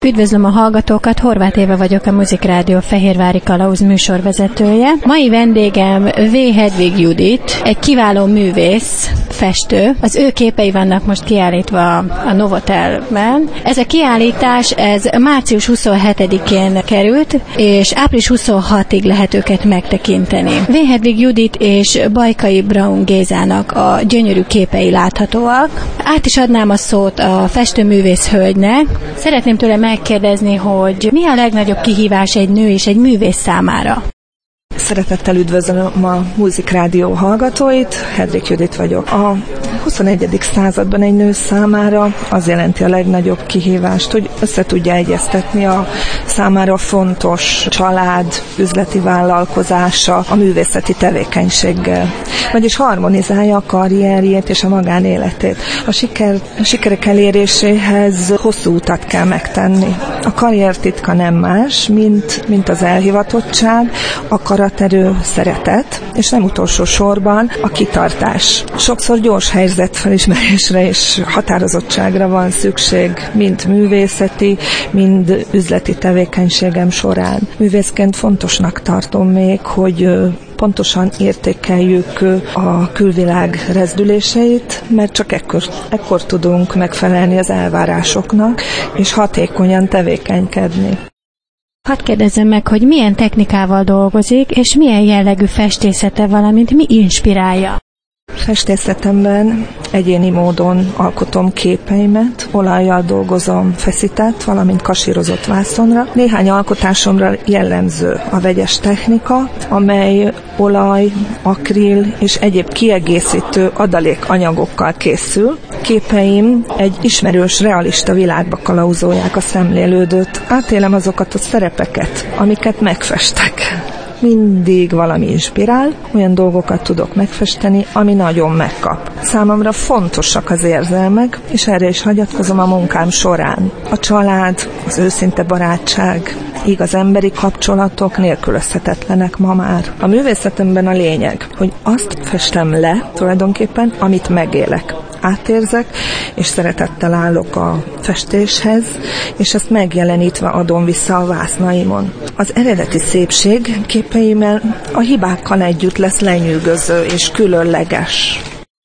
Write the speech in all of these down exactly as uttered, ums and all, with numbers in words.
Üdvözlöm a hallgatókat, Horváth Éva vagyok, a Musikrádió Fehérvári Kalauz műsorvezetője. Mai vendégem V. Hedvig Judit, egy kiváló művész, festő. Az ő képei vannak most kiállítva a Novotelben. Ez a kiállítás, ez március huszonhetedikén került, és április huszonhatodikáig lehet őket megtekinteni. V. Hedvig Judit és Bajkai Braun Gézának a gyönyörű képei láthatóak. Át is adnám a szót a festőművész hölgynek. Szeretném tőle megkérdezni, hogy mi a legnagyobb kihívás egy nő és egy művész számára? Szeretettel üdvözlöm a Musikrádió hallgatóit, Hedvig Judit vagyok. A huszonegyedik században egy nő számára az jelenti a legnagyobb kihívást, hogy össze tudja egyeztetni a számára fontos család, üzleti vállalkozása a művészeti tevékenységgel. Vagyis harmonizálja a karrierjét és a magánéletét. A, siker, a sikerek eléréséhez hosszú utat kell megtenni. A karrier titka nem más, mint, mint az elhivatottság, akaraterő, szeretet, és nem utolsó sorban a kitartás. Sokszor gyors helyzetfelismerésre és határozottságra van szükség, mind művészeti, mind üzleti tevékenységem során. Művészként fontosnak tartom még, hogy pontosan értékeljük a külvilág rezdüléseit, mert csak ekkor, ekkor tudunk megfelelni az elvárásoknak, és hatékonyan tevékenykedni. Hadd kérdezzem meg, hogy milyen technikával dolgozik, és milyen jellegű festészete, valamint mi inspirálja? Festészetemben egyéni módon alkotom képeimet, olajjal dolgozom feszített, valamint kasírozott vászonra. Néhány alkotásomra jellemző a vegyes technika, amely olaj, akril és egyéb kiegészítő adalékanyagokkal készül. Képeim egy ismerős, realista világba kalauzolják a szemlélődőt. Átélem azokat a szerepeket, amiket megfestek. Mindig valami inspirál, olyan dolgokat tudok megfesteni, ami nagyon megkap. Számomra fontosak az érzelmek, és erre is hagyatkozom a munkám során. A család, az őszinte barátság, igaz emberi kapcsolatok nélkülözhetetlenek ma már. A művészetemben a lényeg, hogy azt festem le tulajdonképpen, amit megélek. Átérzek, és szeretettel állok a festéshez, és ezt megjelenítve adom vissza a vásznaimon. Az eredeti szépség képeimmel a hibákkal együtt lesz lenyűgöző és különleges.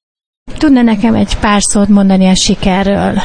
Tudna nekem egy pár szót mondani a sikerről?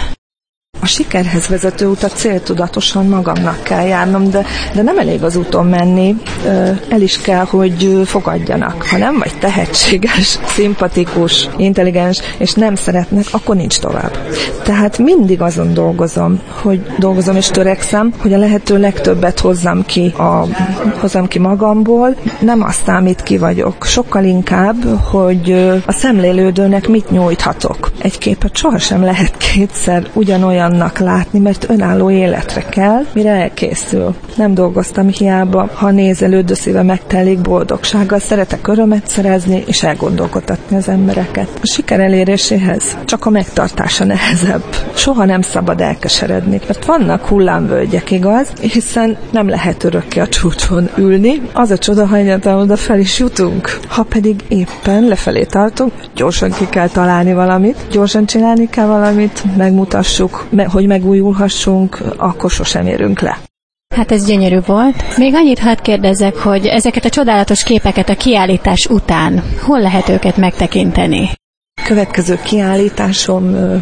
A sikerhez vezető utat céltudatosan magamnak kell járnom, de, de nem elég az úton menni, el is kell, hogy fogadjanak. Ha nem vagy tehetséges, szimpatikus, intelligens, és nem szeretnek, akkor nincs tovább. Tehát mindig azon dolgozom, hogy dolgozom és törekszem, hogy a lehető legtöbbet hozzam ki, a, hozzam ki magamból. Nem azt számít, ki vagyok. Sokkal inkább, hogy a szemlélődőnek mit nyújthatok. Egy képet sohasem lehet kétszer ugyanolyan annak látni, mert önálló életre kell, mire elkészül. Nem dolgoztam hiába, ha a nézelődő szíve megtelik boldogsággal, szeretek örömet szerezni és elgondolkodtatni az embereket. A siker eléréséhez csak a megtartása nehezebb. Soha nem szabad elkeseredni, mert vannak hullámvölgyek, igaz, hiszen nem lehet örökké a csúcson ülni. Az a csoda, ha egyáltalán oda fel is jutunk. Ha pedig éppen lefelé tartunk, gyorsan ki kell találni valamit, gyorsan csinálni kell valamit, megmutassuk, hogy megújulhassunk, akkor sosem érünk le. Hát ez gyönyörű volt. Még annyit hadd kérdezzek, hogy ezeket a csodálatos képeket a kiállítás után hol lehet őket megtekinteni? Következő kiállításom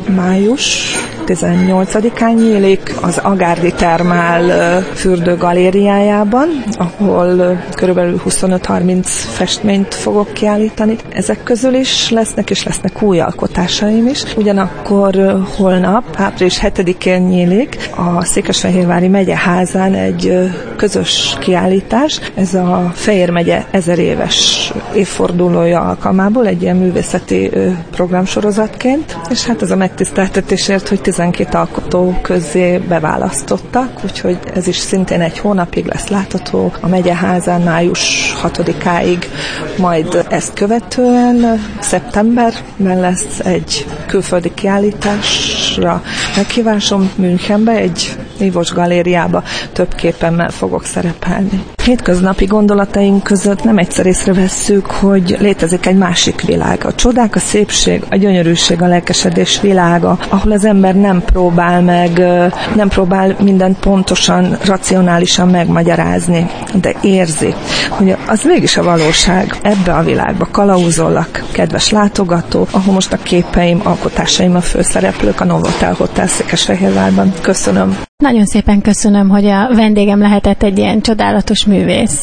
május tizennyolcadikán nyílik az Agárdi Termál fürdő galériájában, ahol körülbelül huszonöt-harminc festményt fogok kiállítani. Ezek közül is lesznek, és lesznek új alkotásaim is. Ugyanakkor holnap, április hetedikén nyílik a Székesfehérvári Megyeházán egy közös kiállítás. Ez a Fejér megye ezer éves évfordulója alkalmából egy ilyen művészeti programsorozatként, és hát ez a megtiszteltetésért, hogy tizenkét alkotó közé beválasztottak, úgyhogy ez is szintén egy hónapig lesz látható a Megyeházán május hatodikáig, majd ezt követően szeptemberben lesz egy külföldi kiállításra meghívásom Münchenbe, egy Nívós galériába több képemmel fogok szerepelni. Hétköznapi gondolataink között nem egyszer észrevesszük, hogy létezik egy másik világ. A csodák, a szépség, a gyönyörűség, a lelkesedés világa, ahol az ember nem próbál meg, nem próbál mindent pontosan, racionálisan megmagyarázni, de érzi, hogy az mégis a valóság. Ebbe a világba kalauzollak, kedves látogató, ahol most a képeim, alkotásaim a főszereplők a Novotel Hotel Székesfehérvárban. Köszönöm. Nagyon szépen köszönöm, hogy a vendégem lehetett egy ilyen csodálatos művész.